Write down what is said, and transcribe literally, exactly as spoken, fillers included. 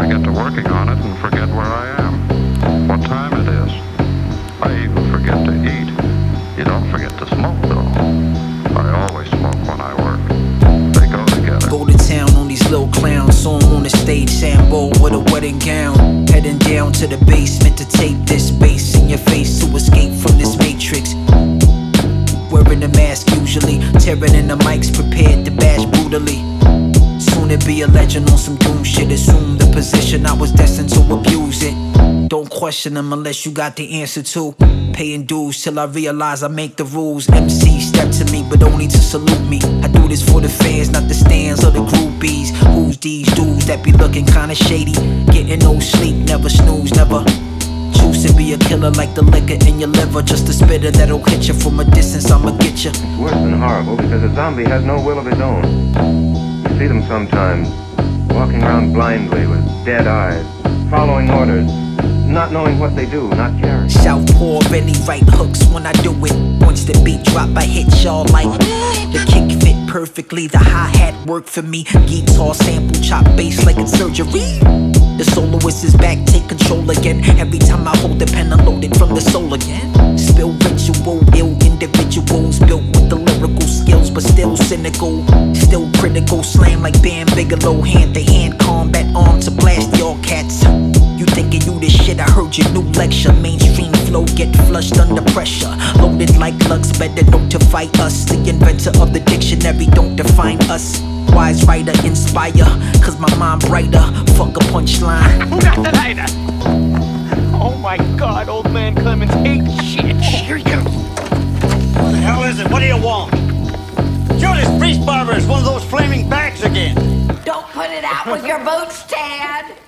I get to working on it and forget where I am, what time it is. I even forget to eat. You don't forget to smoke, though. I always smoke when I work. They go together. Go to town on these little clowns. Saw 'em on the stage, Sambo with a wedding gown. Heading down to the basement to take this bass in your face to escape from this matrix. Wearing a mask usually, tearing in the mics, prepared to bash brutally. Soon to be a legend on some doom shit. Assume the position, I was destined to abuse it. Don't question them unless you got the answer to. Paying dues till I realize I make the rules. M C step to me, but only to salute me. I do this for the fans, not the stands or the groupies. Who's these dudes that be looking kinda shady? Getting no sleep, never snooze, never choose to be a killer like the liquor in your liver. Just a spitter that'll hit you from a distance, I'ma get you. It's worse than horrible because a zombie has no will of his own. You see them sometimes, walking around blindly with dead eyes, following orders, not knowing what they do, not caring. Southpaw, really right hooks when I do it. Once the beat drop, I hit y'all like the kick fit perfectly. The hi-hat work for me. Guitar sample, chop bass like it's surgery. The soloist is back, take control again. Every time I hold the pen, I load it from the soul again. Spill ritual, ill individuals built with the lyrical skills, but still cynical, still critical. Slam like Bam Bigelow, hand-to-hand combat, arm to blast y'all cats. You thinking you the shit, I heard your new lecture. Mainstream flow get flushed under pressure. Loaded like lugs, better notify us. The inventor of the dictionary don't define us. Wise writer, inspire, cause my mind brighter. Fuck a punchline. Who got the lighter? Oh my god, old man Clemens hates shit. Here he comes. What the hell is it? What do you want? Judas Priest Barber is one of those flaming bags again. Don't put it out with your boots, Tad.